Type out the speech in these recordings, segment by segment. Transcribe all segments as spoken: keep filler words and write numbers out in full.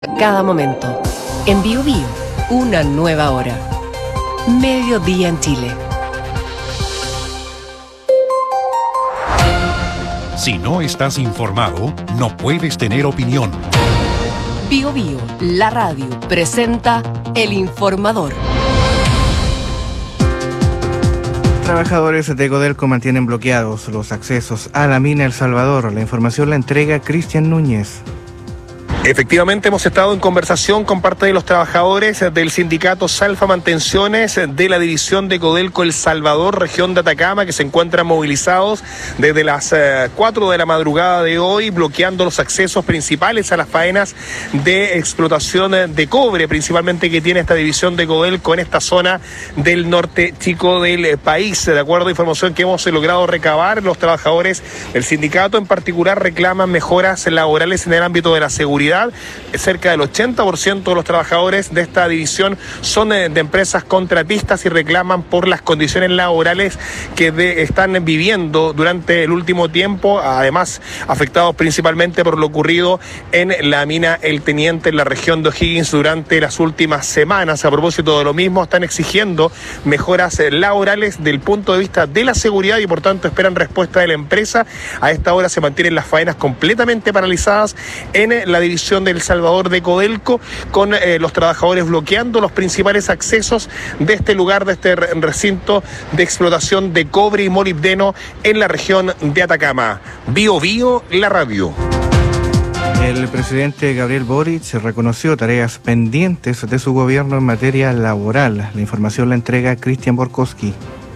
Cada momento. En Bio Bio, una nueva hora. Mediodía en Chile. Si no estás informado, no puedes tener opinión. Bio Bio, la radio, presenta El Informador. Trabajadores de Codelco mantienen bloqueados los accesos a la mina El Salvador. La información la entrega Cristian Núñez. Efectivamente, hemos estado en conversación con parte de los trabajadores del sindicato Salfa Mantenciones de la división de Codelco El Salvador, región de Atacama, que se encuentran movilizados desde las cuatro de la madrugada de hoy, bloqueando los accesos principales a las faenas de explotación de cobre, principalmente que tiene esta división de Codelco en esta zona del norte chico del país. De acuerdo a información que hemos logrado recabar, los trabajadores del sindicato en particular reclaman mejoras laborales en el ámbito de la seguridad. Cerca del ochenta por ciento de los trabajadores de esta división son de, de empresas contratistas y reclaman por las condiciones laborales que de, están viviendo durante el último tiempo, además afectados principalmente por lo ocurrido en la mina El Teniente en la región de O'Higgins durante las últimas semanas. A propósito de lo mismo, están exigiendo mejoras laborales del punto de vista de la seguridad y por tanto esperan respuesta de la empresa. A esta hora se mantienen las faenas completamente paralizadas en la división de El Salvador de Codelco, con eh, los trabajadores bloqueando los principales accesos de este lugar, de este recinto de explotación de cobre y molibdeno en la región de Atacama. Bio Bio, la radio. El presidente Gabriel Boric reconoció tareas pendientes de su gobierno en materia laboral. La información la entrega Cristian Borkowski.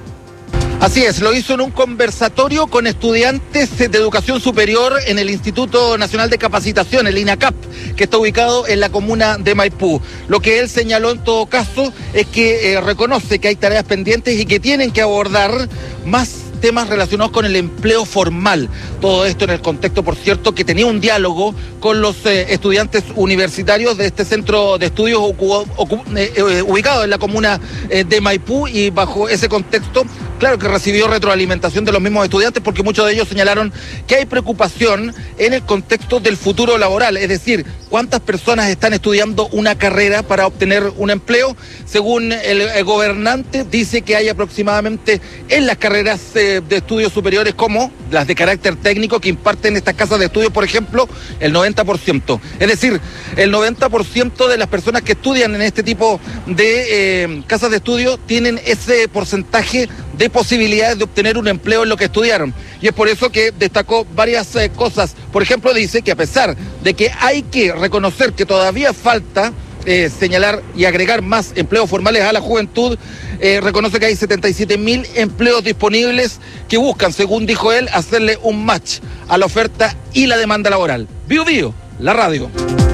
Así es, lo hizo en un conversatorio con estudiantes de educación superior en el Instituto Nacional de Capacitación, el INACAP, que está ubicado en la comuna de Maipú. Lo que él señaló en todo caso es que eh, reconoce que hay tareas pendientes y que tienen que abordar más temas relacionados con el empleo formal. Todo esto en el contexto, por cierto, que tenía un diálogo con los eh, estudiantes universitarios de este centro de estudios ocu- ocu- eh, eh, ubicado en la comuna eh, de Maipú, y bajo ese contexto, claro que recibió retroalimentación de los mismos estudiantes, porque muchos de ellos señalaron que hay preocupación en el contexto del futuro laboral, es decir, cuántas personas están estudiando una carrera para obtener un empleo. Según el, el gobernante, dice que hay aproximadamente en las carreras eh, de estudios superiores, como las de carácter técnico que imparten estas casas de estudios, por ejemplo, el noventa por ciento. Es decir, el noventa por ciento de las personas que estudian en este tipo de eh, casas de estudio tienen ese porcentaje de posibilidades de obtener un empleo en lo que estudiaron. Y es por eso que destacó varias eh, cosas. Por ejemplo, dice que a pesar de que hay que reconocer que todavía falta eh, señalar y agregar más empleos formales a la juventud, eh, reconoce que hay setenta y siete mil empleos disponibles que buscan, según dijo él, hacerle un match a la oferta y la demanda laboral. Bio Bio, la radio.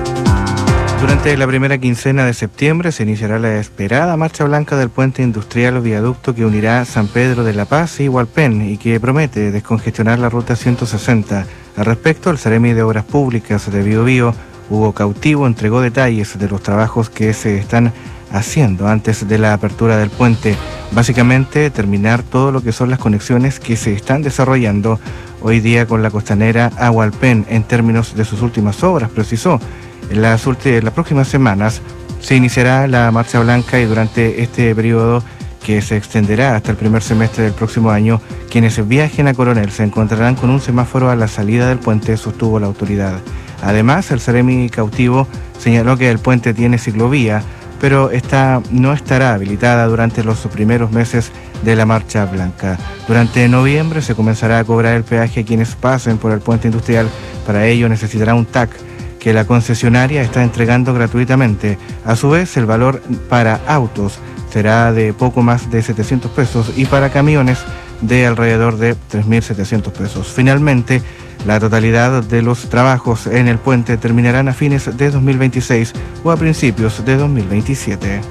Durante la primera quincena de septiembre se iniciará la esperada marcha blanca del puente industrial o viaducto que unirá San Pedro de la Paz y Hualpén y que promete descongestionar la ruta ciento sesenta. Al respecto, el Seremi de Obras Públicas de Bio Bio, Hugo Cautivo, entregó detalles de los trabajos que se están haciendo antes de la apertura del puente. Básicamente, terminar todo lo que son las conexiones que se están desarrollando hoy día con la costanera a Hualpén en términos de sus últimas obras, precisó. En las, en las próximas semanas se iniciará la marcha blanca y durante este periodo, que se extenderá hasta el primer semestre del próximo año, quienes viajen a Coronel se encontrarán con un semáforo a la salida del puente, sostuvo la autoridad. Además, el Seremi Cautivo señaló que el puente tiene ciclovía, pero esta no estará habilitada durante los primeros meses de la marcha blanca. Durante noviembre se comenzará a cobrar el peaje a quienes pasen por el puente industrial. Para ello necesitará un T A C que la concesionaria está entregando gratuitamente. A su vez, el valor para autos será de poco más de setecientos pesos y para camiones de alrededor de tres mil setecientos pesos. Finalmente, la totalidad de los trabajos en el puente terminarán a fines de dos mil veintiséis o a principios de dos mil veintisiete.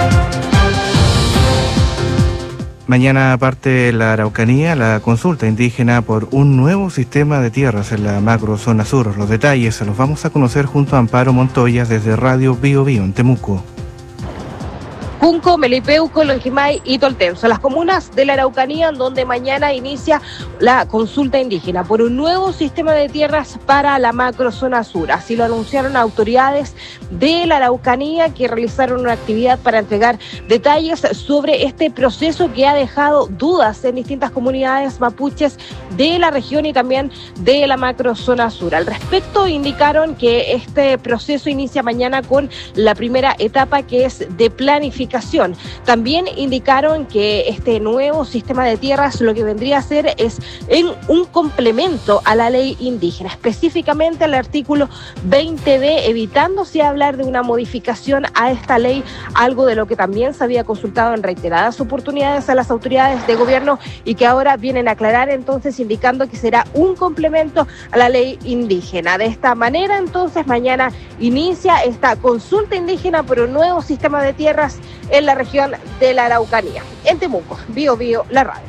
Mañana parte la Araucanía, la consulta indígena por un nuevo sistema de tierras en la macrozona sur. Los detalles se los vamos a conocer junto a Amparo Montoya desde Radio Bio Bio en Temuco. Junco, Melipeuco, Lonquimay y Toltenso, las comunas de la Araucanía, donde mañana inicia la consulta indígena por un nuevo sistema de tierras para la macrozona sur. Así lo anunciaron autoridades de la Araucanía, que realizaron una actividad para entregar detalles sobre este proceso que ha dejado dudas en distintas comunidades mapuches de la región y también de la macrozona sur. Al respecto, indicaron que este proceso inicia mañana con la primera etapa, que es de planificación. También indicaron que este nuevo sistema de tierras lo que vendría a ser es en un complemento a la ley indígena, específicamente al artículo veinte de, evitándose hablar de una modificación a esta ley, algo de lo que también se había consultado en reiteradas oportunidades a las autoridades de gobierno y que ahora vienen a aclarar, entonces indicando que será un complemento a la ley indígena. De esta manera, entonces, mañana inicia esta consulta indígena por un nuevo sistema de tierras en la región de la Araucanía. En Temuco, Bio Bio, la radio.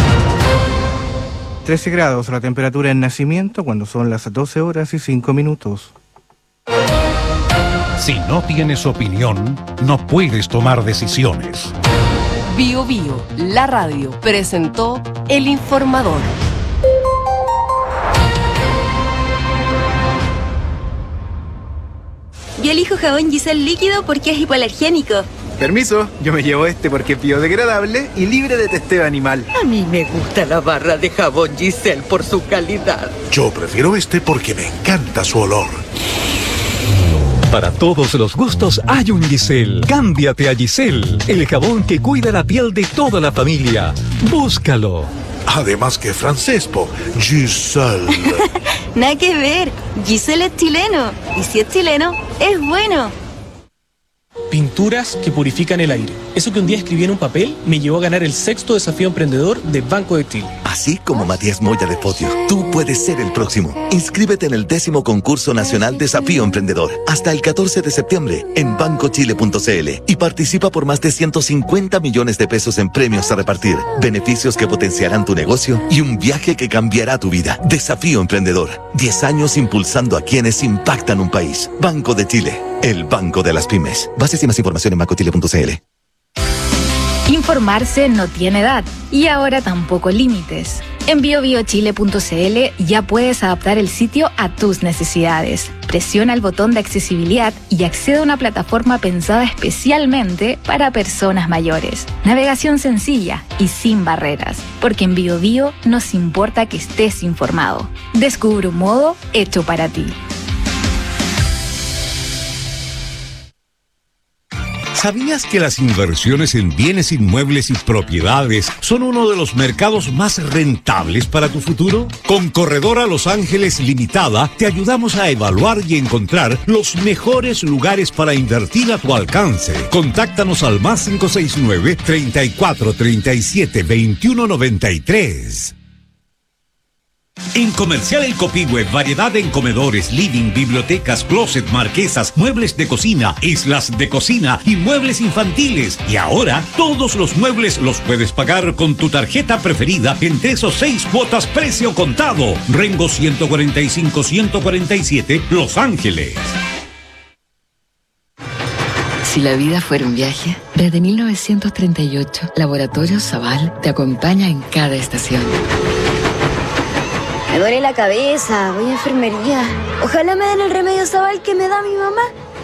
trece grados la temperatura en Nacimiento cuando son las doce horas y cinco minutos. Si no tienes opinión, no puedes tomar decisiones. Bio Bio, la radio, presentó El Informador. Yo elijo jabón Giselle líquido porque es hipoalergénico. Permiso, yo me llevo este porque es biodegradable y libre de testeo animal. A mí me gusta la barra de jabón Giselle por su calidad. Yo prefiero este porque me encanta su olor. Para todos los gustos hay un Giselle. Cámbiate a Giselle, el jabón que cuida la piel de toda la familia. Búscalo. Además que francés, po. Giselle. Nada que ver. Giselle es chileno. Y si es chileno, es bueno. Pinturas que purifican el aire. Eso que un día escribí en un papel me llevó a ganar el sexto desafío emprendedor de Banco de Chile. Así como Matías Moya de Fodio, tú puedes ser el próximo. Inscríbete en el décimo concurso nacional Desafío Emprendedor hasta el catorce de septiembre en banco chile punto c l y participa por más de ciento cincuenta millones de pesos en premios a repartir, beneficios que potenciarán tu negocio y un viaje que cambiará tu vida. Desafío Emprendedor. diez años impulsando a quienes impactan un país. Banco de Chile. El banco de las pymes. Bases y más información en banco chile punto c l. Informarse no tiene edad y ahora tampoco límites. En bio bio chile punto c l ya puedes adaptar el sitio a tus necesidades. Presiona el botón de accesibilidad y accede a una plataforma pensada especialmente para personas mayores. Navegación sencilla y sin barreras, porque en BioBio nos importa que estés informado. Descubre un modo hecho para ti. ¿Sabías que las inversiones en bienes inmuebles y propiedades son uno de los mercados más rentables para tu futuro? Con Corredora Los Ángeles Limitada te ayudamos a evaluar y encontrar los mejores lugares para invertir a tu alcance. Contáctanos al más cinco seis nueve, treinta y cuatro, treinta y siete, veintiuno noventa y tres. En Comercial El Copihue, variedad en comedores, living, bibliotecas, closet, marquesas, muebles de cocina, islas de cocina y muebles infantiles. Y ahora, todos los muebles los puedes pagar con tu tarjeta preferida en tres o seis cuotas precio contado. Rengo ciento cuarenta y cinco, ciento cuarenta y siete, Los Ángeles. Si la vida fuera un viaje, desde mil novecientos treinta y ocho, Laboratorios Zaval te acompaña en cada estación. Me duele la cabeza, voy a enfermería. Ojalá me den el remedio Zaval que me da mi mamá.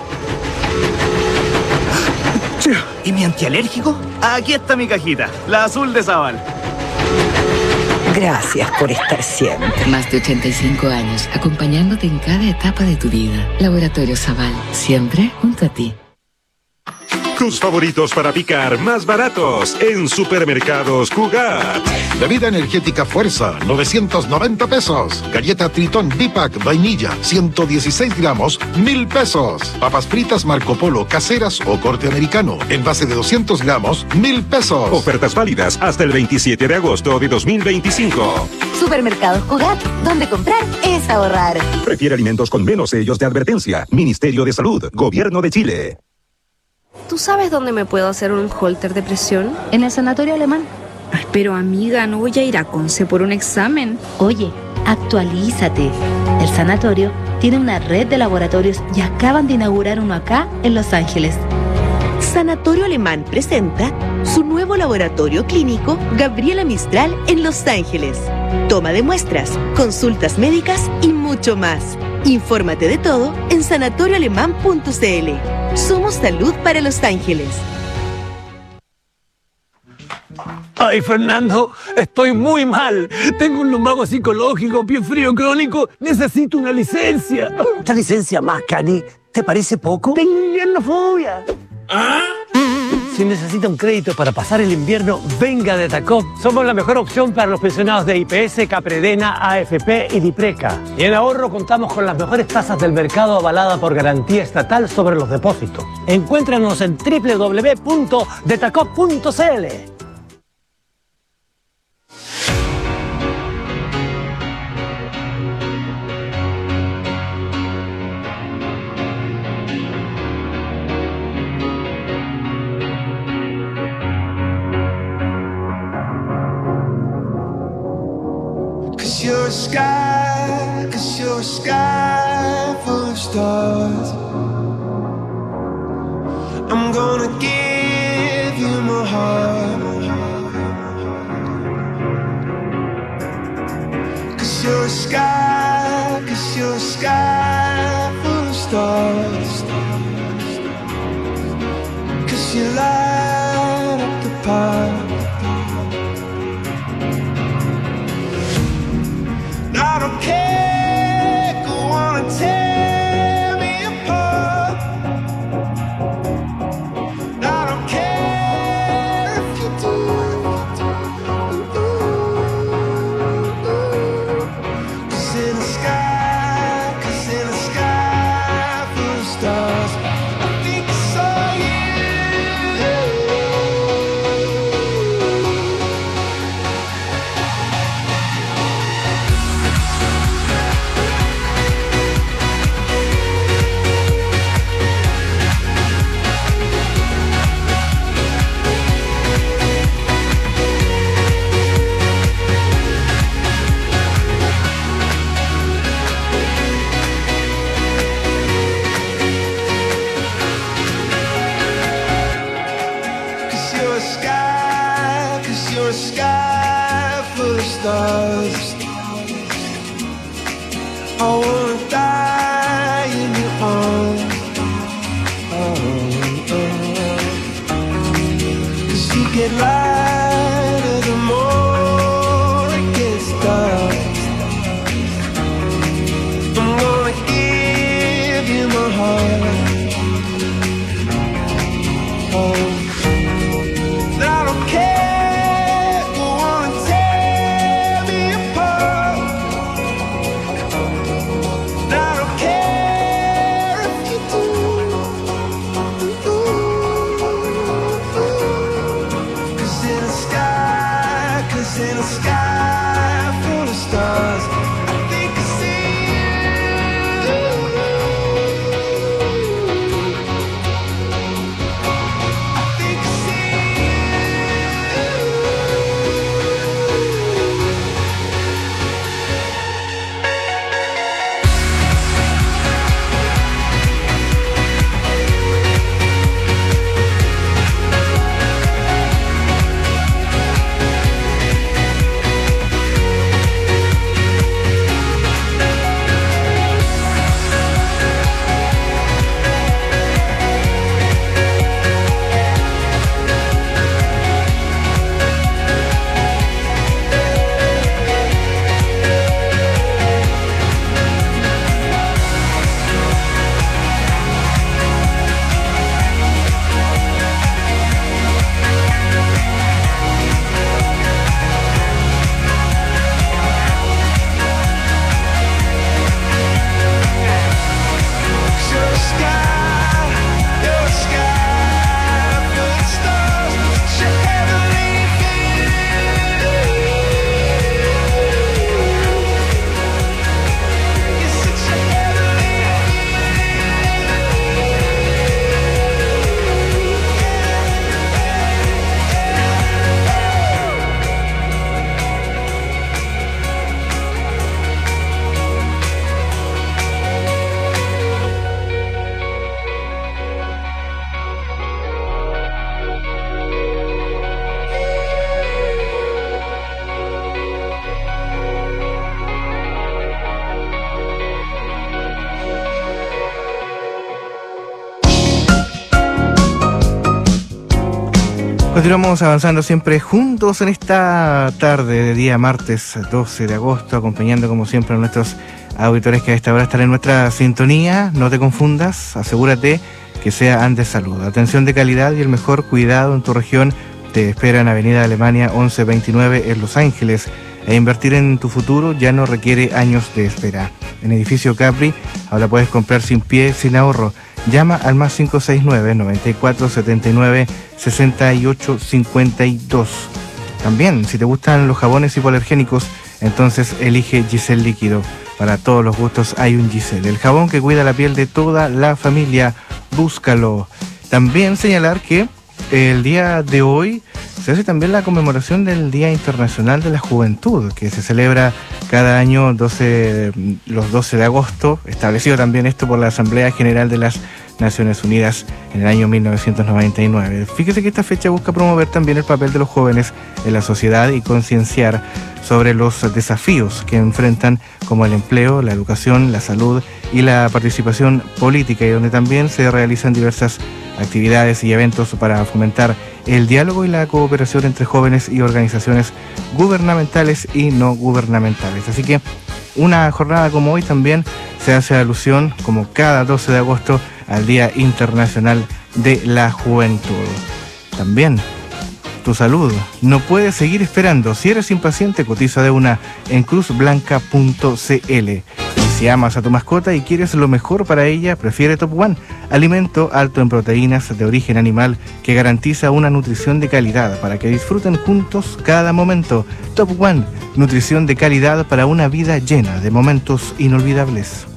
¿Y mi antialérgico? Aquí está mi cajita, la azul de Zaval. Gracias por estar siempre. Más de ochenta y cinco años, acompañándote en cada etapa de tu vida. Laboratorio Zaval, siempre junto a ti. Tus favoritos para picar más baratos en Supermercados Cugat. Bebida energética Fuerza, novecientos noventa pesos. Galleta Tritón Bipac vainilla, ciento dieciséis gramos, mil pesos. Papas fritas Marco Polo, caseras o corte americano, envase de doscientos gramos, mil pesos. Ofertas válidas hasta el veintisiete de agosto de dos mil veinticinco. Supermercados Cugat, donde comprar es ahorrar. Prefiere alimentos con menos sellos de advertencia. Ministerio de Salud, Gobierno de Chile. ¿Tú sabes dónde me puedo hacer un holter de presión? En el sanatorio alemán. Ay, pero amiga, no voy a ir a Conce por un examen. Oye, actualízate. El sanatorio tiene una red de laboratorios y acaban de inaugurar uno acá en Los Ángeles. Sanatorio Alemán presenta su nuevo laboratorio clínico Gabriela Mistral en Los Ángeles. Toma de muestras, consultas médicas y mucho más. Infórmate de todo en sanatorio alemán punto c l. Somos salud para Los Ángeles. Ay, Fernando, estoy muy mal. Tengo un lumbago psicológico, pie frío crónico. Necesito una licencia. ¿Esta licencia más, Cani? ¿Te parece poco? Tengo inviernofobia. ¿Ah? Si necesita un crédito para pasar el invierno, venga de Tacop. Somos la mejor opción para los pensionados de I P S, Capredena, A F P y Dipreca. Y en ahorro contamos con las mejores tasas del mercado avalada por garantía estatal sobre los depósitos. Encuéntranos en doble u doble u doble u punto detacop punto c l. You're a sky, cause you're a sky full of stars. I'm gonna give you my heart. Cause you're a sky, cause you're a sky full of stars. Cause you light up the path. I don't care, go on and tear me apart. I don't care if you do. Cause in the sky, cause in the sky full of stars, I think I saw you. You're a sky full of stars. I wanna die in your arms. Oh, oh. Cause you get lighter the more it gets dark. I'm gonna give you my heart. Oh, I don't care. Continuamos avanzando siempre juntos en esta tarde de día martes doce de agosto, acompañando como siempre a nuestros auditores que a esta hora están en nuestra sintonía. No te confundas, asegúrate que sea Andes Salud. Atención de calidad y el mejor cuidado en tu región te espera en Avenida Alemania once veintinueve en Los Ángeles. E invertir en tu futuro ya no requiere años de espera. En Edificio Capri ahora puedes comprar sin pie, sin ahorro. Llama al más cinco seis nueve, noventa y cuatro, setenta y nueve, sesenta y ocho cincuenta y dos. También, si te gustan los jabones hipoalergénicos, entonces elige Giselle Líquido. Para todos los gustos hay un Giselle, el jabón que cuida la piel de toda la familia. Búscalo. También señalar que el día de hoy se hace también la conmemoración del Día Internacional de la Juventud, que se celebra cada año doce, los doce de agosto, establecido también esto por la Asamblea General de las Naciones Unidas en el año mil novecientos noventa y nueve. Fíjese que esta fecha busca promover también el papel de los jóvenes en la sociedad y concienciar sobre los desafíos que enfrentan, como el empleo, la educación, la salud y la participación política, y donde también se realizan diversas actividades y eventos para fomentar el diálogo y la cooperación entre jóvenes y organizaciones gubernamentales y no gubernamentales. Así que una jornada como hoy también se hace alusión, como cada doce de agosto, al Día Internacional de la Juventud. También tu salud no puedes seguir esperando. Si eres impaciente, cotiza de una en cruz blanca punto c l. Y si amas a tu mascota y quieres lo mejor para ella, prefiere Top One, alimento alto en proteínas de origen animal que garantiza una nutrición de calidad para que disfruten juntos cada momento. Top One, nutrición de calidad para una vida llena de momentos inolvidables.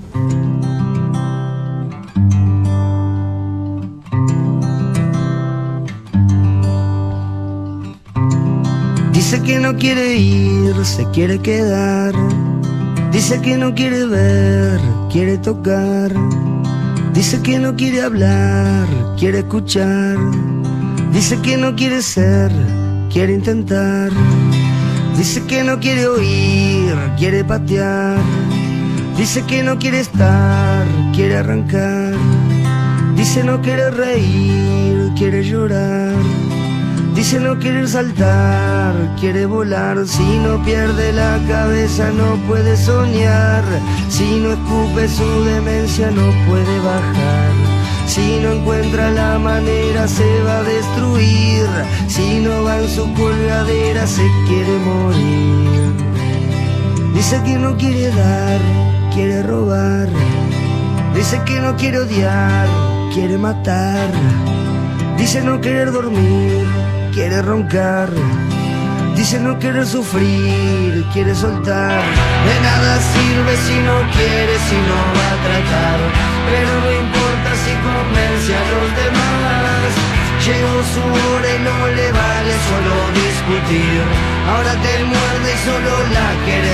Dice que no quiere ir, se quiere quedar. Dice que no quiere ver, quiere tocar. Dice que no quiere hablar, quiere escuchar. Dice que no quiere ser, quiere intentar. Dice que no quiere oír, quiere patear. Dice que no quiere estar, quiere arrancar. Dice no quiere reír, quiere llorar. Dice no querer saltar, quiere volar. Si no pierde la cabeza no puede soñar. Si no escupe su demencia no puede bajar. Si no encuentra la manera se va a destruir. Si no va en su colgadera se quiere morir. Dice que no quiere dar, quiere robar. Dice que no quiere odiar, quiere matar. Dice no querer dormir, quiere roncar. Dice no querer sufrir, quiere soltar. De nada sirve si no quiere, si no va a tratar. Pero no importa si convence a los demás. Llegó su hora y no le vale solo discutir. Ahora te muerde y solo la quiere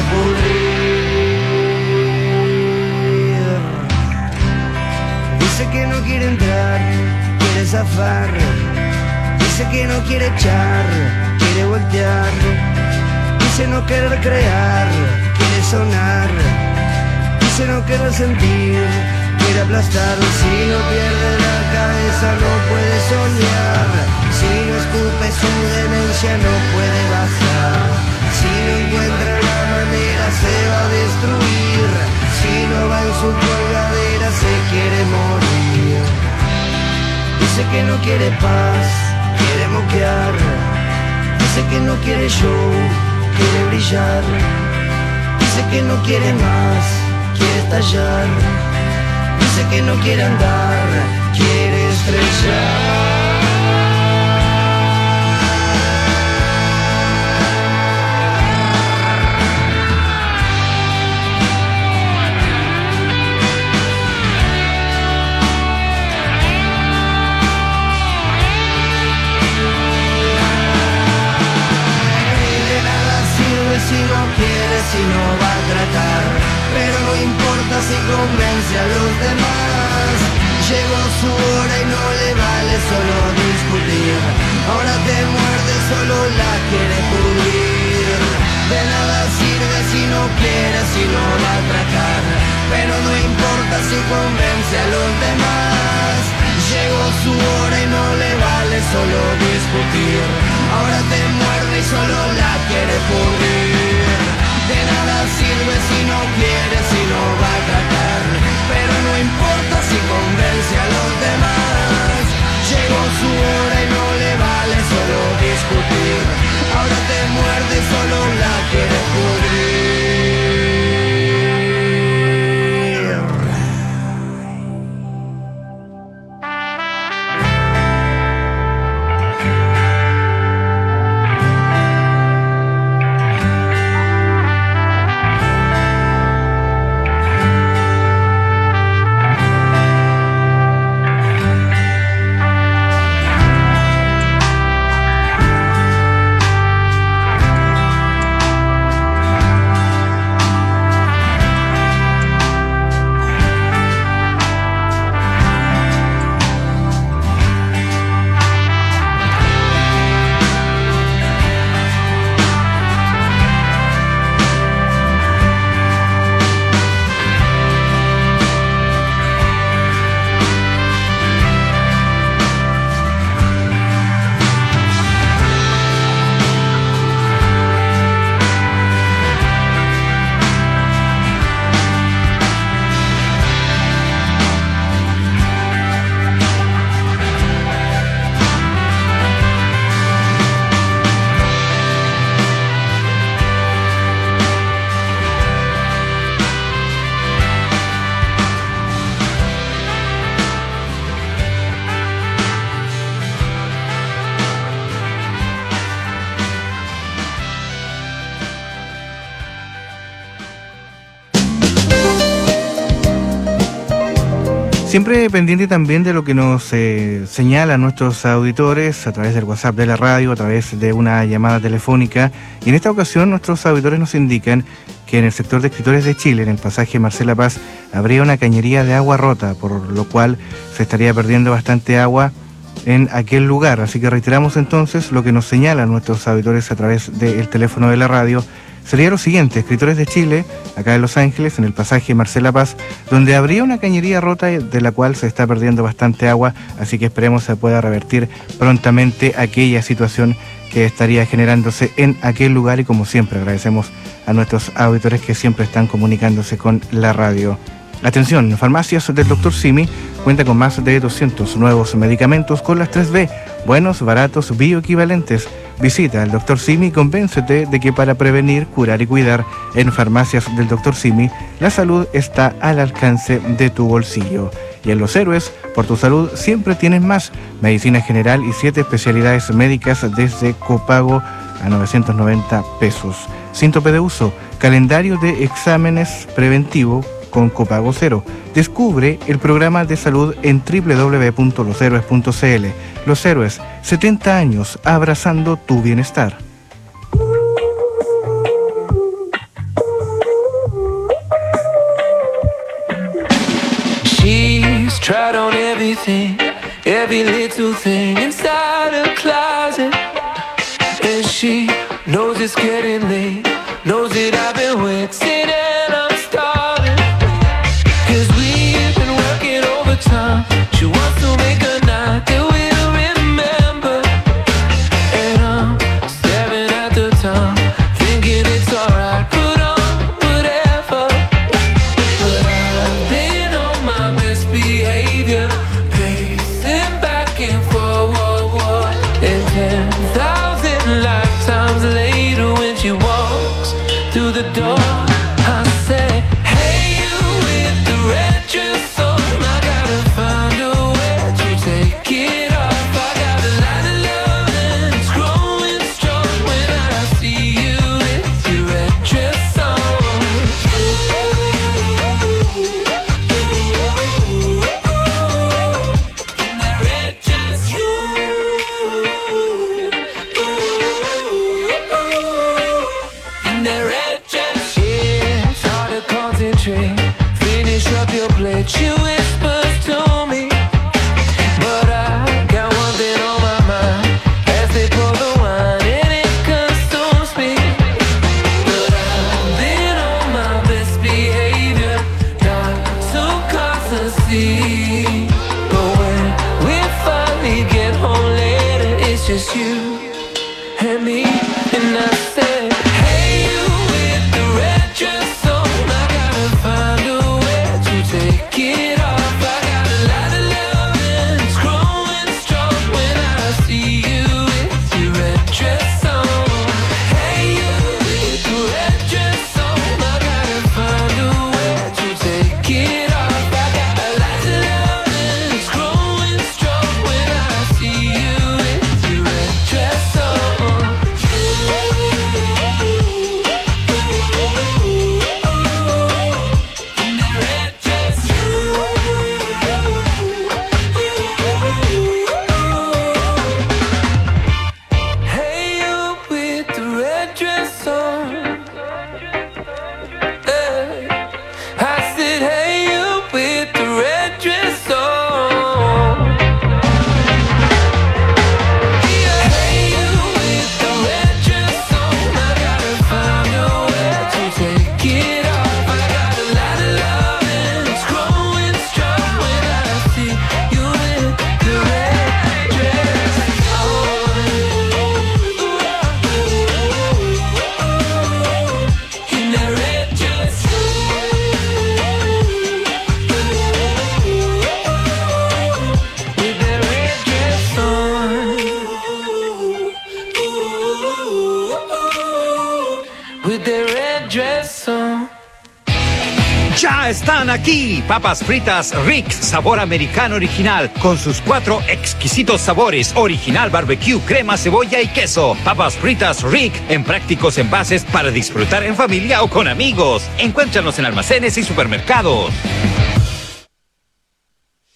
pudrir. Dice que no quiere entrar, quiere zafar. Dice que no quiere echar, quiere voltear. Dice no querer crear, quiere sonar. Dice no querer sentir, quiere aplastar. Si no pierde la cabeza no puede soñar. Si no escupe su demencia no puede bajar. Si no encuentra la manera se va a destruir. Si no va en su colgadera se quiere morir. Dice que no quiere paz, quiere moquear. Dice que no quiere show, quiere brillar. Dice que no quiere más, quiere estallar. Dice que no quiere andar, quiere estrellar. Si no quiere, si no va a tratar. Pero no importa si convence a los demás. Llegó su hora y no le vale solo discutir. Ahora te muerde, solo la quiere pudrir. De nada sirve si no quiere, si no va a tratar. Pero no importa si convence a los demás. Llegó su hora y no le vale solo discutir. Siempre pendiente también de lo que nos eh, señalan nuestros auditores a través del WhatsApp de la radio, a través de una llamada telefónica. Y en esta ocasión nuestros auditores nos indican que en el sector de Escritores de Chile, en el pasaje Marcela Paz, habría una cañería de agua rota, por lo cual se estaría perdiendo bastante agua en aquel lugar. Así que reiteramos entonces lo que nos señalan nuestros auditores a través del teléfono de la radio. Sería lo siguiente: Escritores de Chile, acá en Los Ángeles, en el pasaje Marcela Paz, donde habría una cañería rota de la cual se está perdiendo bastante agua, así que esperemos se pueda revertir prontamente aquella situación que estaría generándose en aquel lugar. Y como siempre agradecemos a nuestros auditores que siempre están comunicándose con la radio. Atención, Farmacias del doctor Simi cuenta con más de doscientos nuevos medicamentos con las tres B, buenos, baratos, bioequivalentes. Visita al doctor Simi y convéncete de que para prevenir, curar y cuidar en Farmacias del doctor Simi, la salud está al alcance de tu bolsillo. Y en Los Héroes, por tu salud siempre tienes más. Medicina general y siete especialidades médicas desde copago a novecientos noventa pesos. Síntope de uso, calendario de exámenes preventivo con copago cero. Descubre el programa de salud en doble u doble u doble u punto los héroes punto c l. Los Héroes, setenta años abrazando tu bienestar. She's tried on everything, every little thing inside her closet. And she knows it's getting late, knows that I've been waiting and I'm starving. Cause we've been working overtime. She wants to make a night that we'll remember. And I'm staring at the time, thinking it's alright, put on whatever. But I've been on my best behavior, pacing back and forward. And ten thousand lifetimes later when she walks through the door, I say, hey, you with the red dress on, I gotta find a way to take it off. I got a lot of love and it's growing strong when I see you with your red dress on. In that red dress, you. In that red dress, yeah, it's hard to concentrate. Finish up your plate, she whispers to me. But I got one thing on my mind as they pour the wine and it consumes me. But I've been on my best behavior, not to cause a scene. But when we finally get home later, it's just you and me. And I said, hey, you with the red dress on, I gotta find a way to take it off. I got a lot of love and it's growing strong when I see you with your red dress on. Hey, you with the red dress on, I gotta find a way to take it off. I got a lot of love and it's growing strong when I see you with your red dress on. Hey, you with the red dress on. Hey. I said, hey, you with the red dress on. Yeah. Hey, you with the red dress on. I gotta find a way to take it off. I got a lot of love and it's growing strong when I see you with the red dress on. In that red dress, with that red dress on, with that red dress on. Ya están aquí, papas fritas Rick, sabor americano original, con sus cuatro exquisitos sabores, original barbecue, crema, cebolla y queso. Papas fritas Rick, en prácticos envases para disfrutar en familia o con amigos. Encuéntranos en almacenes y supermercados.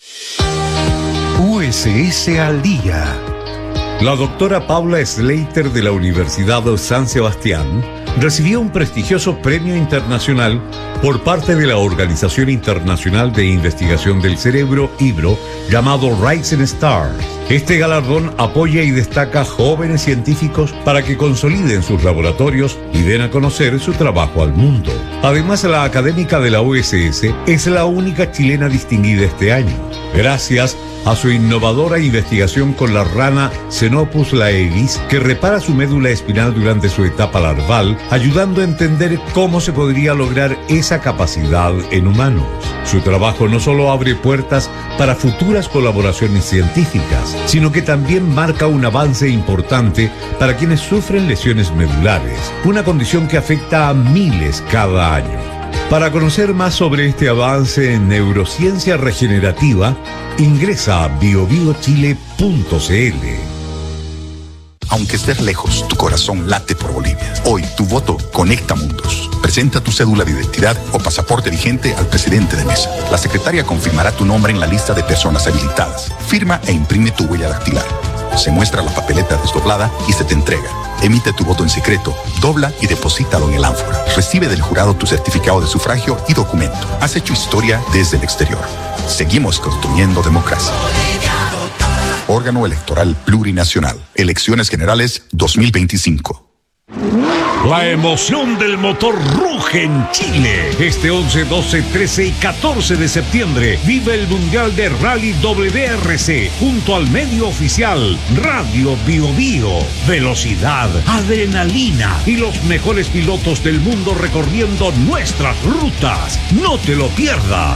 S S al día. La doctora Paula Slater de la Universidad de San Sebastián recibió un prestigioso premio internacional por parte de la Organización Internacional de Investigación del Cerebro, I B R O, llamado Rising Stars. Este galardón apoya y destaca jóvenes científicos para que consoliden sus laboratorios y den a conocer su trabajo al mundo. Además, la académica de la O S S es la única chilena distinguida este año, gracias a su innovadora investigación con la rana Xenopus laevis, que repara su médula espinal durante su etapa larval, ayudando a entender cómo se podría lograr esa capacidad en humanos. Su trabajo no solo abre puertas para futuras colaboraciones científicas, sino que también marca un avance importante para quienes sufren lesiones medulares, una condición que afecta a miles cada año. Para conocer más sobre este avance en neurociencia regenerativa, ingresa a bio bio chile punto c l. Aunque estés lejos, tu corazón late por Bolivia. Hoy, tu voto conecta mundos. Presenta tu cédula de identidad o pasaporte vigente al presidente de mesa. La secretaria confirmará tu nombre en la lista de personas habilitadas. Firma e imprime tu huella dactilar. Se muestra la papeleta desdoblada y se te entrega. Emite tu voto en secreto, dobla y deposítalo en el ánfora. Recibe del jurado tu certificado de sufragio y documento. Has hecho historia desde el exterior. Seguimos construyendo democracia. Órgano Electoral Plurinacional. Elecciones Generales dos mil veinticinco. La emoción del motor ruge en Chile. Este once, doce, trece y catorce de septiembre vive el Mundial de Rally W R C junto al medio oficial Radio Bio Bio. Velocidad, adrenalina y los mejores pilotos del mundo recorriendo nuestras rutas. No te lo pierdas.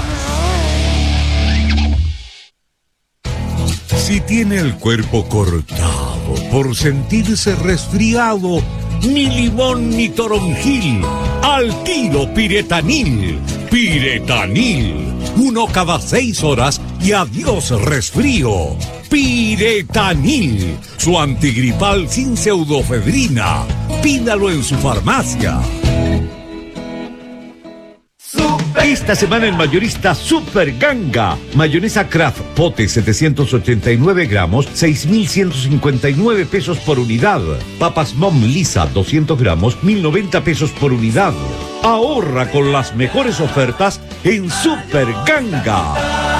Si tiene el cuerpo cortado por sentirse resfriado, ni limón ni toronjil, al tiro Piretanil. Piretanil, uno cada seis horas y adiós resfrío. Piretanil, su antigripal sin pseudofedrina. Pídalo en su farmacia. Esta semana en Mayorista Super Ganga. Mayonesa Kraft Pote setecientos ochenta y nueve gramos, seis mil ciento cincuenta y nueve pesos por unidad. Papas Mom Lisa doscientos gramos, mil noventa pesos por unidad. Ahorra con las mejores ofertas en Super Ganga.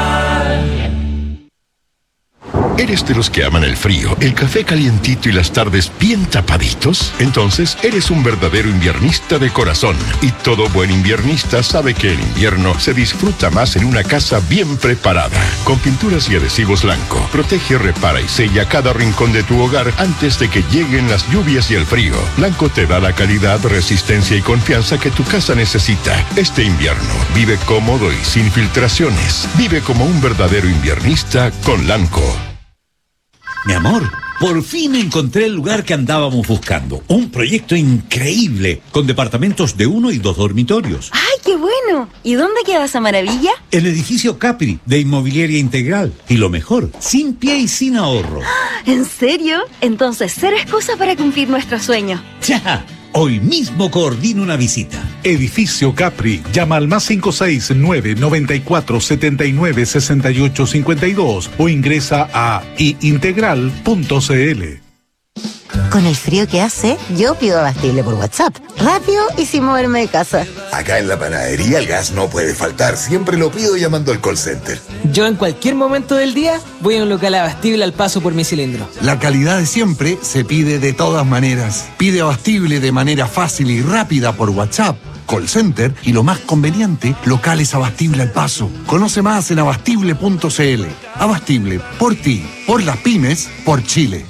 ¿Eres de los que aman el frío, el café calientito y las tardes bien tapaditos? Entonces, eres un verdadero inviernista de corazón. Y todo buen inviernista sabe que el invierno se disfruta más en una casa bien preparada. Con pinturas y adhesivos Lanco, protege, repara y sella cada rincón de tu hogar antes de que lleguen las lluvias y el frío. Lanco te da la calidad, resistencia y confianza que tu casa necesita. Este invierno, vive cómodo y sin filtraciones. Vive como un verdadero inviernista con Lanco. Mi amor, por fin encontré el lugar que andábamos buscando. Un proyecto increíble, con departamentos de uno y dos dormitorios. ¡Ay, qué bueno! ¿Y dónde queda esa maravilla? El edificio Capri, de Inmobiliaria Integral. Y lo mejor, sin pie y sin ahorro. ¿En serio? Entonces, cero excusa para cumplir nuestro sueño. ¡Ya! Hoy mismo coordino una visita. Edificio Capri. Llama al más cinco seis nueve, noventa y cuatro, setenta y nueve, sesenta y ocho cincuenta y dos o ingresa a iintegral punto c l. Con el frío que hace, yo pido abastible por WhatsApp. Rápido y sin moverme de casa. Acá en la panadería el gas no puede faltar. Siempre lo pido llamando al call center. Yo en cualquier momento del día voy a un local abastible al paso por mi cilindro. La calidad de siempre se pide de todas maneras. Pide abastible de manera fácil y rápida por WhatsApp, call center y lo más conveniente, locales abastible al paso. Conoce más en abastible punto c l. Abastible, por ti, por las pymes, por Chile.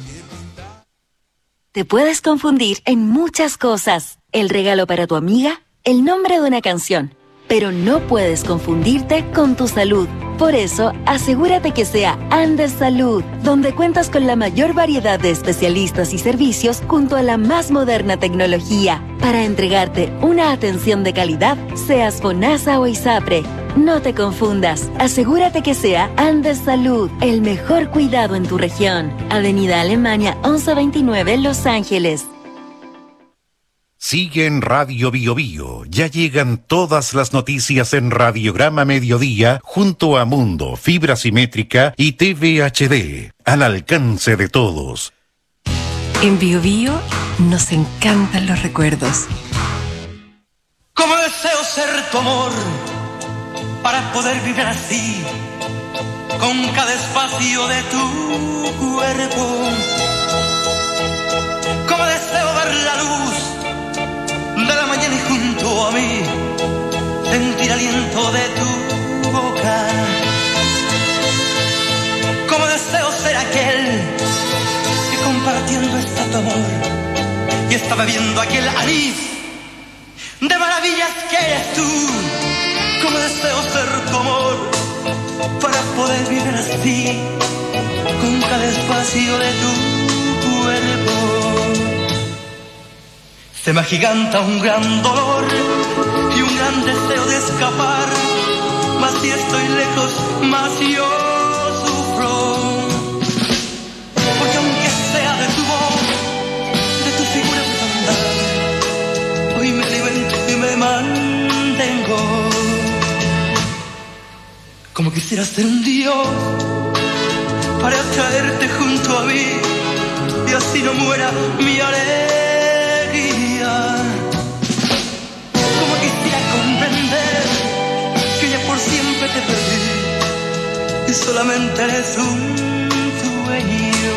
Te puedes confundir en muchas cosas. El regalo para tu amiga, el nombre de una canción. Pero no puedes confundirte con tu salud. Por eso, asegúrate que sea Andes Salud, donde cuentas con la mayor variedad de especialistas y servicios junto a la más moderna tecnología para entregarte una atención de calidad, seas FONASA o ISAPRE. No te confundas, asegúrate que sea Andes Salud, el mejor cuidado en tu región. Avenida Alemania once veintinueve, Los Ángeles. Sigue en Radio Bio Bio. Ya llegan todas las noticias en Radiograma Mediodía junto a Mundo, Fibra Simétrica y T V H D. Al alcance de todos. En Bio Bio nos encantan los recuerdos. Como deseo ser tu amor para poder vivir así con cada espacio de tu cuerpo. Como deseo ver la luz de la mañana y junto a mí sentir aliento de tu boca. Como deseo ser aquel que compartiendo está tu amor y está bebiendo aquel anís de maravillas que eres tú. Como deseo ser tu amor para poder vivir así con cada espacio de tu cuerpo. Se me agiganta un gran dolor y un gran deseo de escapar, mas si estoy lejos, más yo sufro. Porque aunque sea de tu voz, de tu figura de andar, hoy me alimento y me mantengo. Como quisiera ser un dios para traerte junto a mí y así no muera mi alegría. Como quisiera comprender que ya por siempre te perdí y solamente eres un sueño.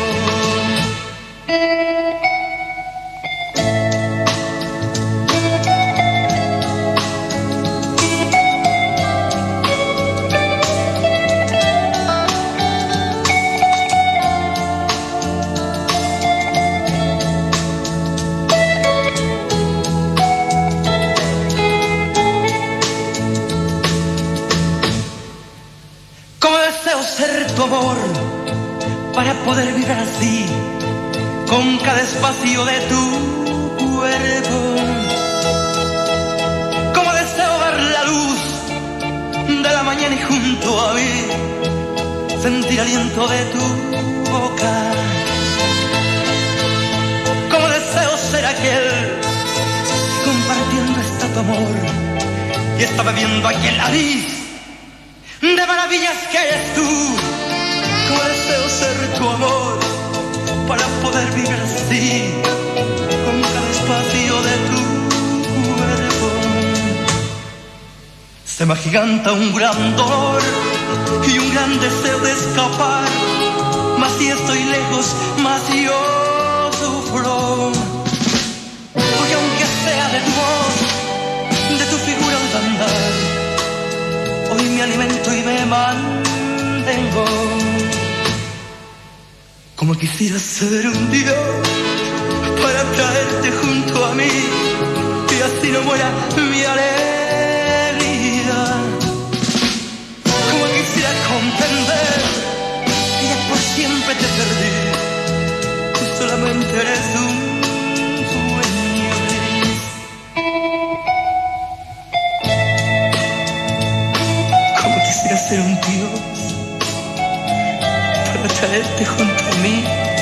Ser tu amor para poder vivir así con cada espacio de tu cuerpo. Como deseo ver la luz de la mañana y junto a mí sentir aliento de tu boca. Como deseo ser aquel que compartiendo está tu amor y está bebiendo aquel anís de maravillas que eres tú. Como deseo ser tu amor para poder vivir así con cada espacio de tu cuerpo. Se me agiganta un gran dolor y un gran deseo de escapar, mas si estoy lejos, más yo sufro. Porque aunque sea de tu voz, de tu figura de andar, hoy me alimento y me mantengo. Como quisiera ser un dios para traerte junto a mí y así no muera mi alegría. Como quisiera comprender que ya por siempre te perdí y solamente eres un sueño gris. Como quisiera ser un dios para traerte junto a mí.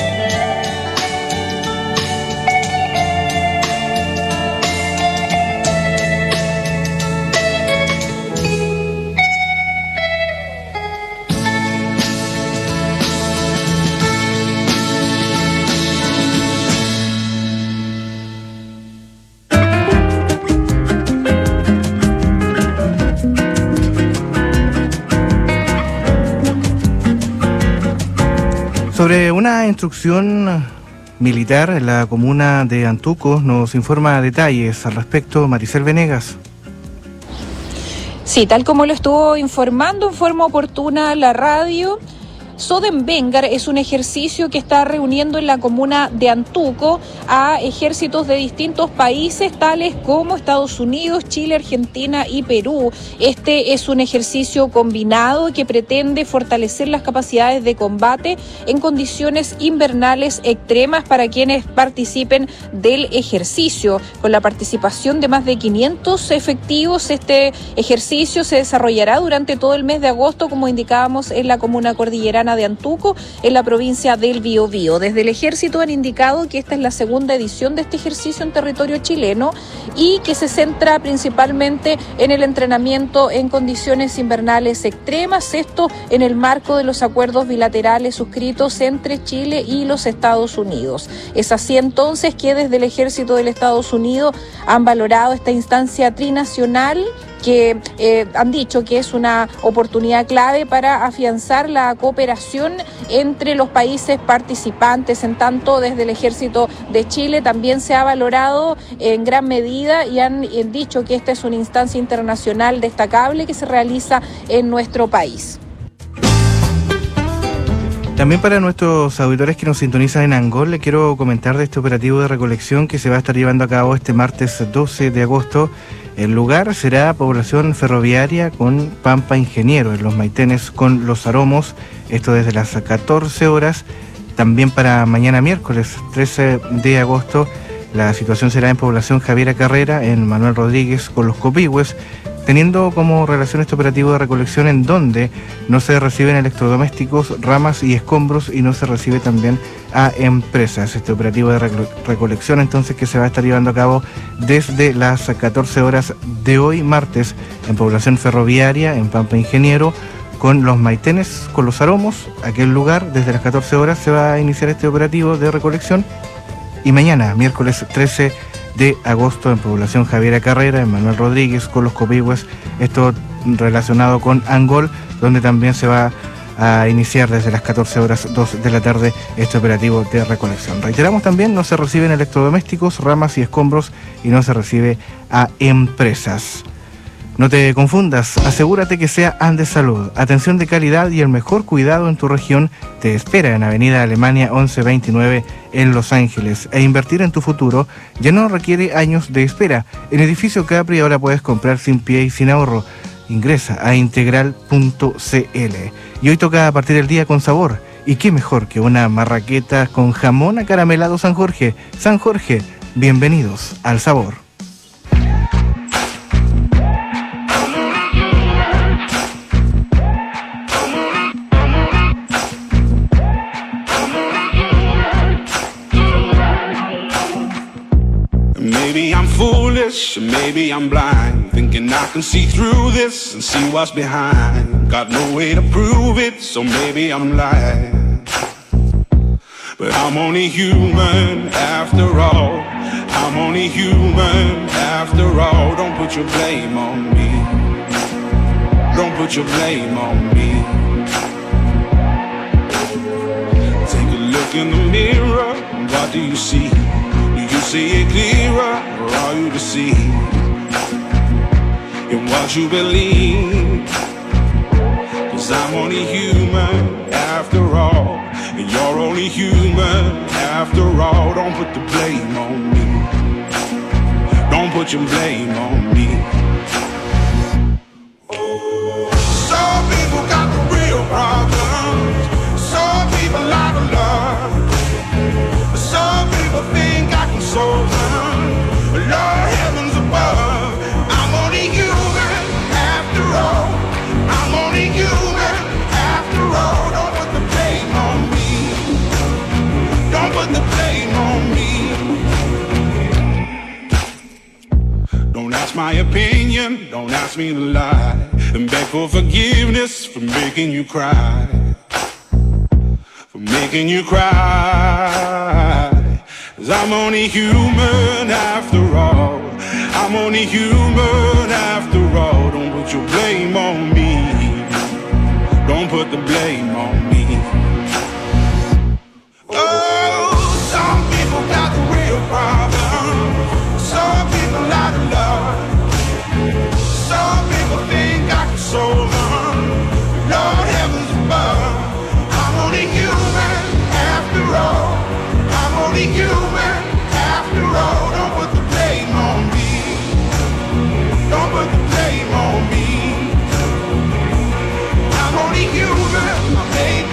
Sobre una instrucción militar en la comuna de Antuco nos informa detalles al respecto Maricel Venegas. Sí, tal como lo estuvo informando en forma oportuna la radio, Sodenvengar es un ejercicio que está reuniendo en la comuna de Antuco a ejércitos de distintos países, tales como Estados Unidos, Chile, Argentina y Perú. Este es un ejercicio combinado que pretende fortalecer las capacidades de combate en condiciones invernales extremas para quienes participen del ejercicio. Con la participación de más de quinientos efectivos, este ejercicio se desarrollará durante todo el mes de agosto, como indicábamos, en la comuna cordillerana Urbana de Antuco, en la provincia del Biobío. Desde el Ejército han indicado que esta es la segunda edición de este ejercicio en territorio chileno y que se centra principalmente en el entrenamiento en condiciones invernales extremas, esto en el marco de los acuerdos bilaterales suscritos entre Chile y los Estados Unidos. Es así entonces que desde el Ejército de Estados Unidos han valorado esta instancia trinacional que eh, han dicho que es una oportunidad clave para afianzar la cooperación entre los países participantes. En tanto, desde el Ejército de Chile también se ha valorado en gran medida y han eh, dicho que esta es una instancia internacional destacable que se realiza en nuestro país. También para nuestros auditores que nos sintonizan en Angol, le quiero comentar de este operativo de recolección que se va a estar llevando a cabo este martes doce de agosto. El lugar será población ferroviaria con Pampa Ingeniero, en los Maitenes con Los Aromos, esto desde las catorce horas. También para mañana miércoles trece de agosto, la situación será en población Javiera Carrera, en Manuel Rodríguez con Los Copihue, teniendo como relación este operativo de recolección en donde no se reciben electrodomésticos, ramas y escombros y no se recibe también a empresas. Este operativo de recolección entonces que se va a estar llevando a cabo desde las catorce horas de hoy martes en población ferroviaria, en Pampa Ingeniero, con Los Maitenes, con Los Aromos. Aquel lugar desde las catorce horas se va a iniciar este operativo de recolección y mañana miércoles trece de agosto en población Javiera Carrera, en Manuel Rodríguez con Los Copihue, esto relacionado con Angol, donde también se va a iniciar desde las catorce horas dos de la tarde este operativo de recolección. Reiteramos también, no se reciben electrodomésticos, ramas y escombros y no se recibe a empresas. No te confundas, asegúrate que sea Andes Salud. Atención de calidad y el mejor cuidado en tu región te espera en Avenida Alemania once veintinueve en Los Ángeles. E invertir en tu futuro ya no requiere años de espera. En Edificio Capri ahora puedes comprar sin pie y sin ahorro. Ingresa a integral punto c l. Y hoy toca partir el día con sabor. Y qué mejor que una marraqueta con jamón acaramelado San Jorge. San Jorge, bienvenidos al sabor. Maybe I'm foolish, maybe I'm blind, thinking I can see through this and see what's behind. Got no way to prove it, so maybe I'm lying. But I'm only human after all. I'm only human after all. Don't put your blame on me. Don't put your blame on me. Take a look in the mirror, what do you see? You see it clearer, or are you deceived in what you believe? Cause I'm only human after all, and you're only human after all. Don't put the blame on me. Don't put your blame on me. Some people got the real problems. Some people out of love. Some people think I can solve them. Lord heavens above, I'm only human after all. I'm only human after all. Don't put the blame on me. Don't put the blame on me. Don't ask my opinion, don't ask me to lie, and beg for forgiveness for making you cry. For making you cry. Cause I'm only human after all. I'm only human after all. Don't put your blame on me. Don't put the blame on me. Oh, some people got the real problem. Some people out of love. Some people think I can solve them. Lord heavens above, I'm only human after all. I'm only human after all. Don't put the blame on me. Don't put the blame on me. I'm only human, baby.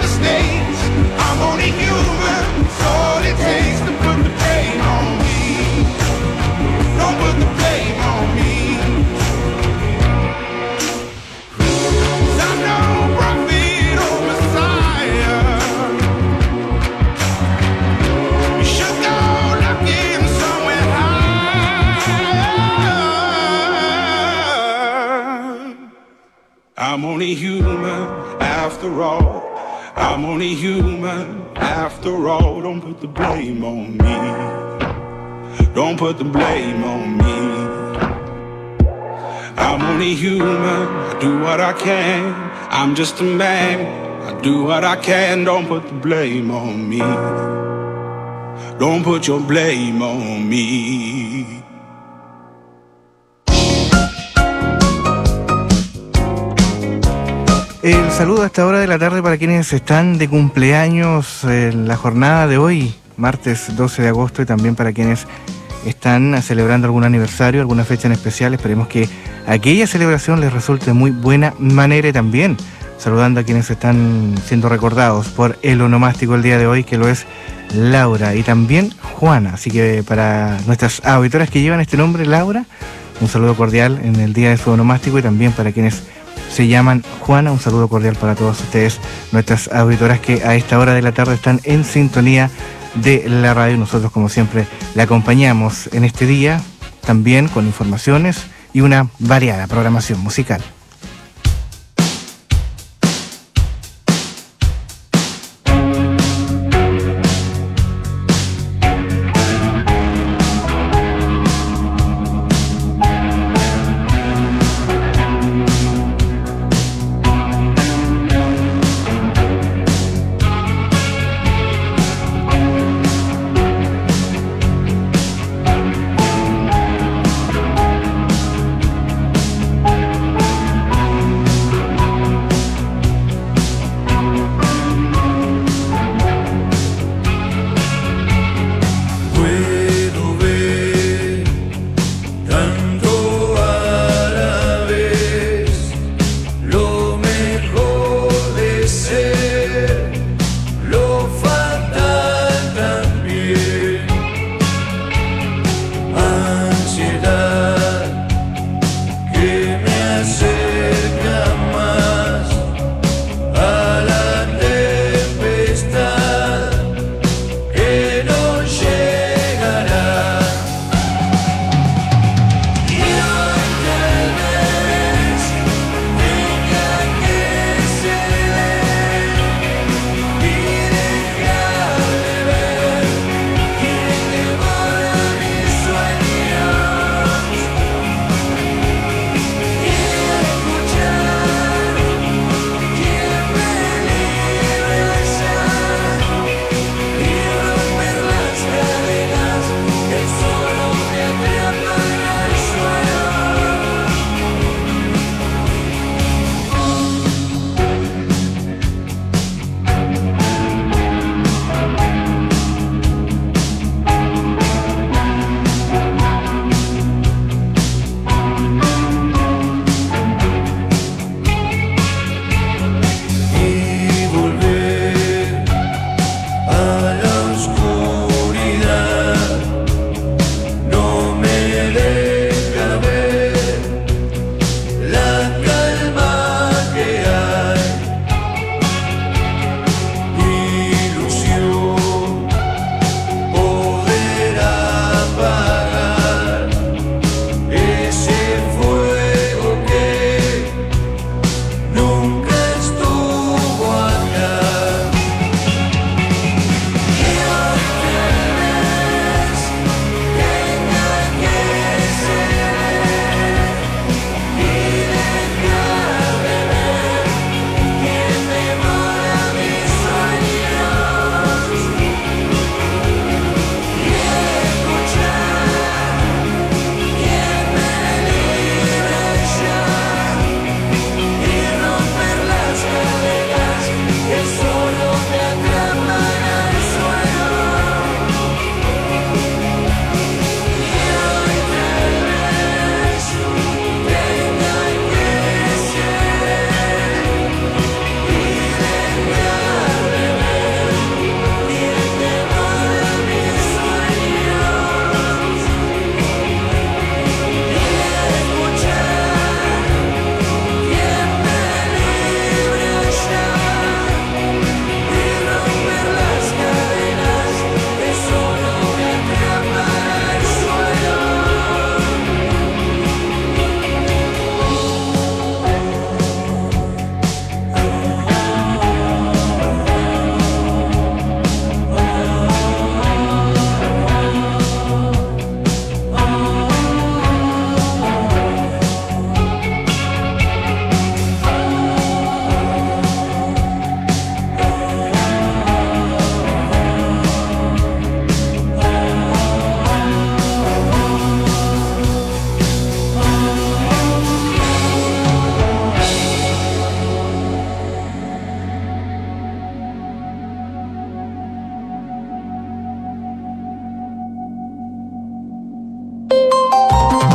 I'm only human after all. I'm only human after all. Don't put the blame on me. Don't put the blame on me. I'm only human, I do what I can. I'm just a man, I do what I can. Don't put the blame on me. Don't put your blame on me. El saludo a esta hora de la tarde para quienes están de cumpleaños en la jornada de hoy, martes doce de agosto, y también para quienes están celebrando algún aniversario, alguna fecha en especial. Esperemos que aquella celebración les resulte de muy buena manera, y también saludando a quienes están siendo recordados por el onomástico el día de hoy, que lo es Laura y también Juana. Así que para nuestras auditoras que llevan este nombre, Laura, un saludo cordial en el día de su onomástico, y también para quienes se llaman Juana, un saludo cordial para todos ustedes, nuestras auditoras que a esta hora de la tarde están en sintonía de la radio. Nosotros, como siempre, le acompañamos en este día también con informaciones y una variada programación musical.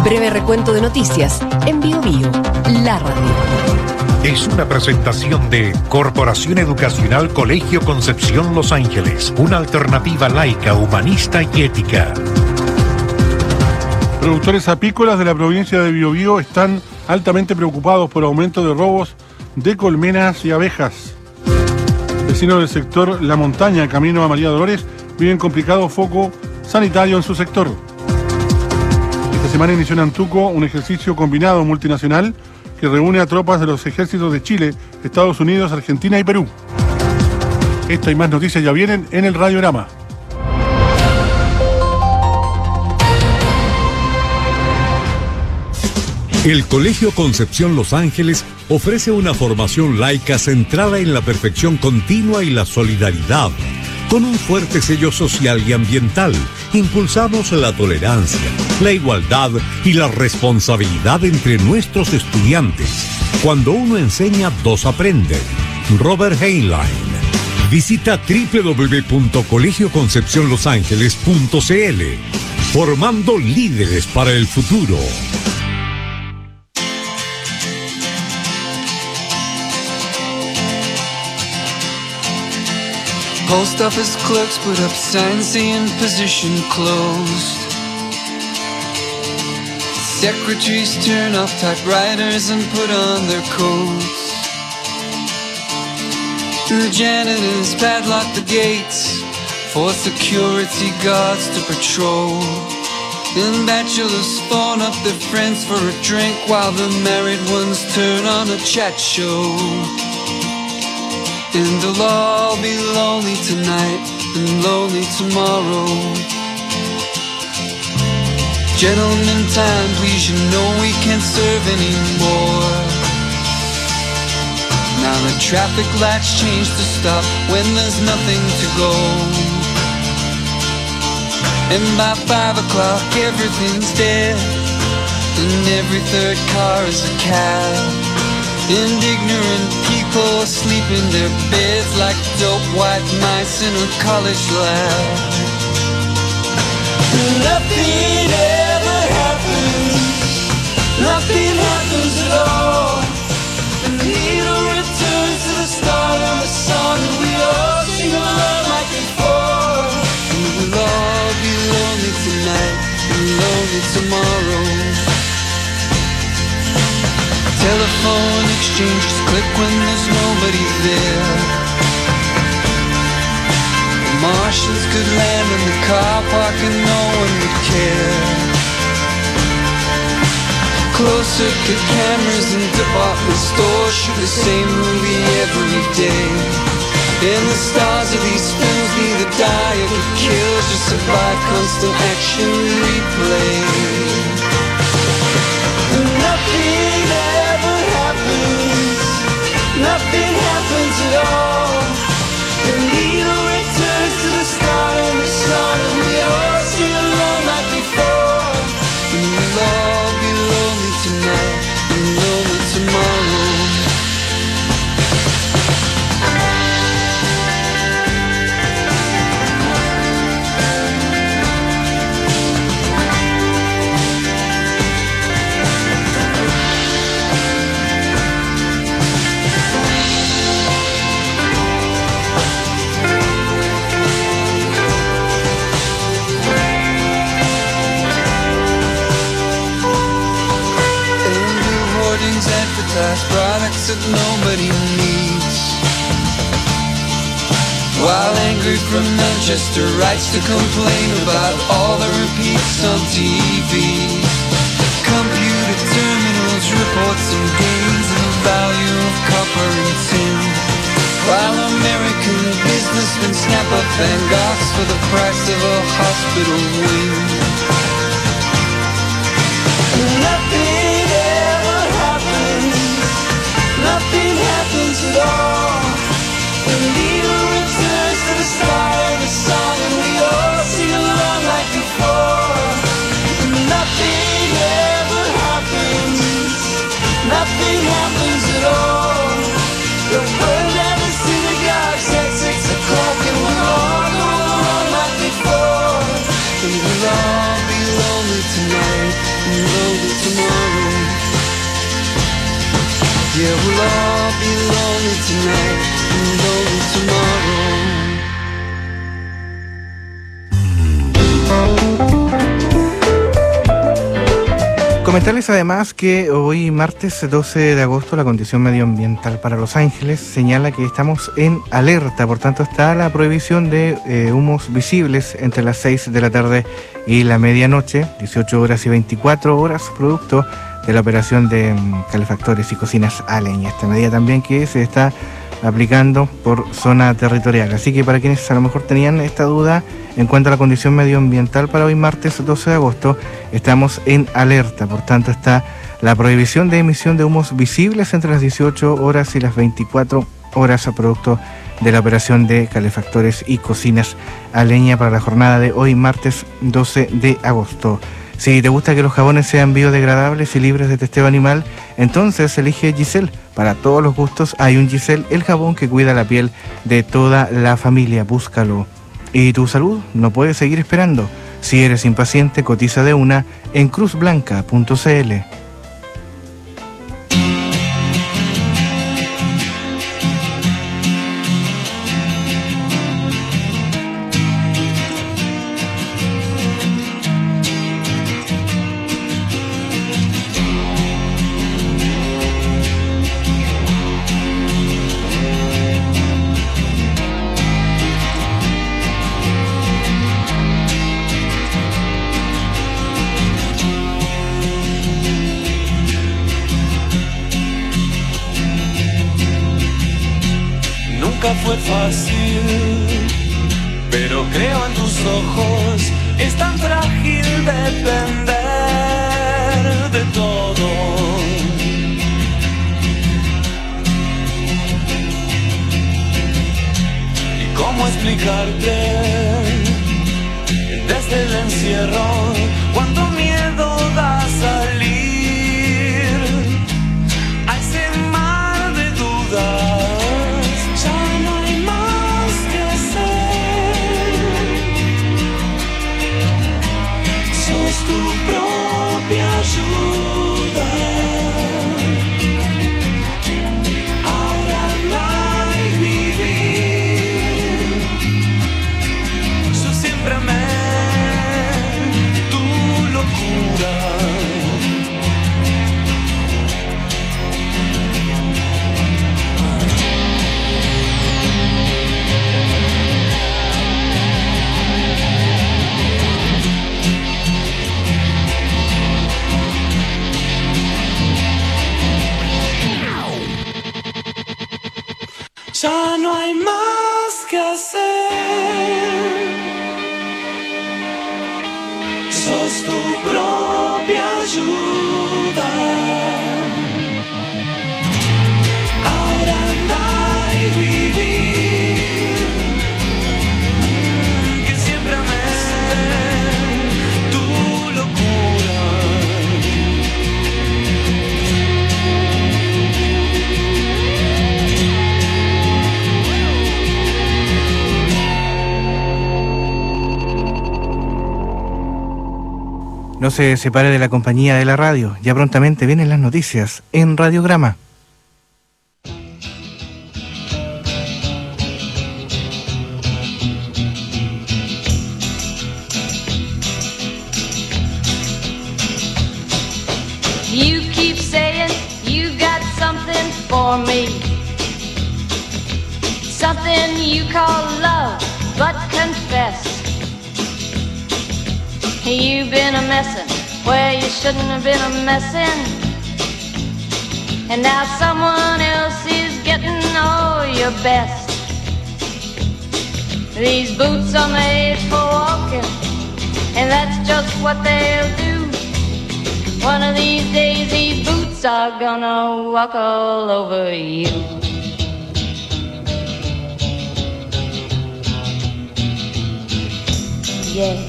Breve recuento de noticias en Bio Bio, la radio. Es una presentación de Corporación Educacional Colegio Concepción Los Ángeles, una alternativa laica, humanista y ética. Productores apícolas de la provincia de Biobío están altamente preocupados por aumento de robos de colmenas y abejas. Vecinos del sector La Montaña, camino a María Dolores, viven complicado foco sanitario en su sector. Esta semana inició en Antuco un ejercicio combinado multinacional que reúne a tropas de los ejércitos de Chile, Estados Unidos, Argentina y Perú. Esta y más noticias ya vienen en el Radiograma. El Colegio Concepción Los Ángeles ofrece una formación laica centrada en la perfección continua y la solidaridad. Con un fuerte sello social y ambiental, impulsamos la tolerancia, la igualdad y la responsabilidad entre nuestros estudiantes. Cuando uno enseña, dos aprenden. Robert Heinlein. Visita doble u doble u doble u punto colegio concepción los ángeles punto c l. Formando líderes para el futuro. Post office clerks put up signs saying position closed. Secretaries turn off typewriters and put on their coats. The janitors padlock the gates for security guards to patrol. And bachelors phone up their friends for a drink while the married ones turn on a chat show. And they'll all be lonely tonight and lonely tomorrow. Gentlemen, time please, you know we can't serve anymore. Now the traffic lights change to stop when there's nothing to go. And by five o'clock everything's dead, and every third car is a cab. And ignorant people sleep in their beds like dope white mice in a college lab. Nothing ever happens, nothing happens at all. The needle returns to the start of the song, and we all sing along like before. And we'll all be lonely tonight and lonely tomorrow. Telephone exchanges click when there's nobody there. The Martians could land in the car park and no one would care. Closed circuit cameras in department stores shoot the same movie every day. And the stars of these films neither die or get killed, just survive constant action replay. Nothing ever happens, nothing happens at all. The needle returns to the start of the song, and we all sing along like before. And we'll all be lonely tonight and lonely tomorrow. Advertise products that nobody needs, while angry from Manchester writes to complain about all the repeats on T V. Computer terminals report some gains in the value of copper and tin, while American businessmen snap up Van Goghs for the price of a hospital wing. Nothing ever happens, nothing happens at all. The needle returns to the start of the song, and we all sing along like before. Nothing ever happens, nothing happens at all. The word at the synagogue's at six o'clock, and we'll all go along like before. And we'll all be Yeah, we'll all be lonely tonight and lonely tomorrow. Comentarles además que hoy martes doce de agosto la condición medioambiental para Los Ángeles señala que estamos en alerta, por tanto está la prohibición de eh, humos visibles entre las seis de la tarde y la medianoche, dieciocho horas y veinticuatro horas, producto de la operación de um, calefactores y cocinas a leña. Esta medida también que se está aplicando por zona territorial. Así que para quienes a lo mejor tenían esta duda en cuanto a la condición medioambiental para hoy martes doce de agosto, estamos en alerta. Por tanto está la prohibición de emisión de humos visibles entre las dieciocho horas y las veinticuatro horas a producto de la operación de calefactores y cocinas a leña para la jornada de hoy martes doce de agosto. Si te gusta que los jabones sean biodegradables y libres de testeo animal, entonces elige Giselle. Para todos los gustos hay un Giselle, el jabón que cuida la piel de toda la familia. Búscalo. ¿Y tu salud? No puedes seguir esperando. Si eres impaciente, cotiza de una en cruz blanca punto c l. Fue fácil, pero creo en tus ojos, es tan frágil depender de todo. ¿Y cómo explicarte desde el encierro cuánto miedo da salir a ese mar de dudas? Tu propia ayuda. Ahora no hay vivir. Yo siempre amé tu locura. Ya no hay más que hacer. Sos tu propia ayuda. Ahora andar y vivir. Que siempre amé tu locura. No se separe de la compañía de la radio. Ya prontamente vienen las noticias en Radiograma. You keep saying you got something for me, something you call love, but confess you've been a messin' where you shouldn't have been a messin', and now someone else is getting all your best. These boots are made for walking, and that's just what they'll do. One of these days these boots are gonna walk all over you. Yeah.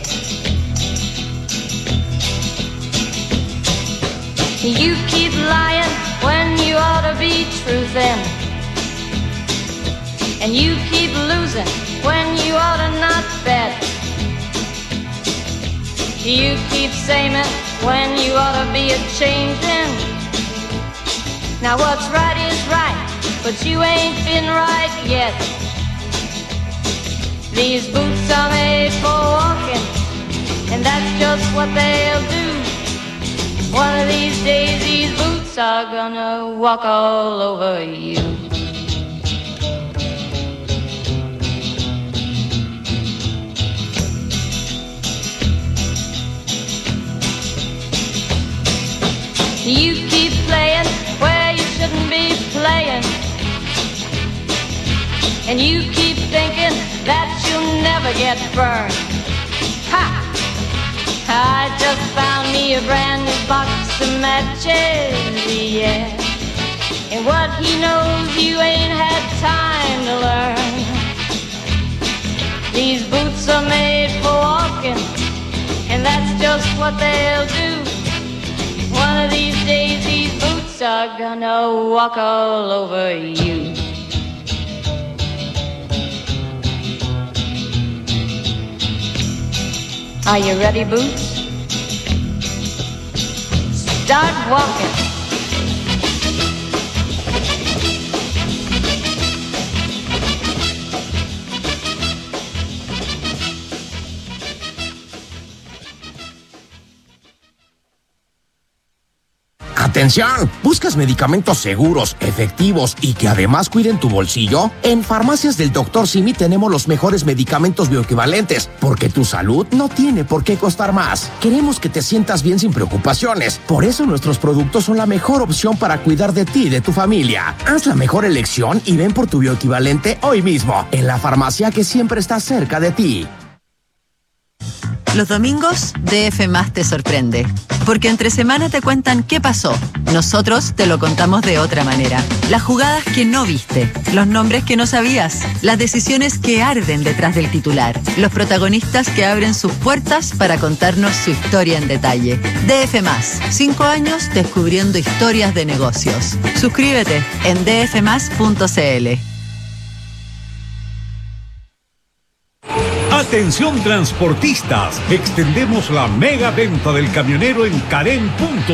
You keep lying when you ought to be truthin', and you keep losing when you ought to not bet. You keep saying when you ought to be a-changin', Now what's right is right, but you ain't been right yet. These boots are made for walking, and that's just what they'll do. One of these days these boots are gonna walk all over you. You keep playing where you shouldn't be playing, and you keep thinking that you'll never get burned. Ha! I just found me a brand new box of matches, yeah. And what he knows you ain't had time to learn. These boots are made for walking, and that's just what they'll do. One of these days these boots are gonna walk all over you. Are you ready, Boots? Start walking. ¡Atención! ¿Buscas medicamentos seguros, efectivos y que además cuiden tu bolsillo? En Farmacias del doctor Simi tenemos los mejores medicamentos bioequivalentes, porque tu salud no tiene por qué costar más. Queremos que te sientas bien sin preocupaciones. Por eso nuestros productos son la mejor opción para cuidar de ti y de tu familia. Haz la mejor elección y ven por tu bioequivalente hoy mismo, en la farmacia que siempre está cerca de ti. Los domingos, D F Más te sorprende, porque entre semana te cuentan qué pasó. Nosotros te lo contamos de otra manera. Las jugadas que no viste, los nombres que no sabías, las decisiones que arden detrás del titular, los protagonistas que abren sus puertas para contarnos su historia en detalle. D F Más, cinco años descubriendo historias de negocios. Suscríbete en d f más punto c l. Atención transportistas, extendemos la mega venta del camionero en Carén punto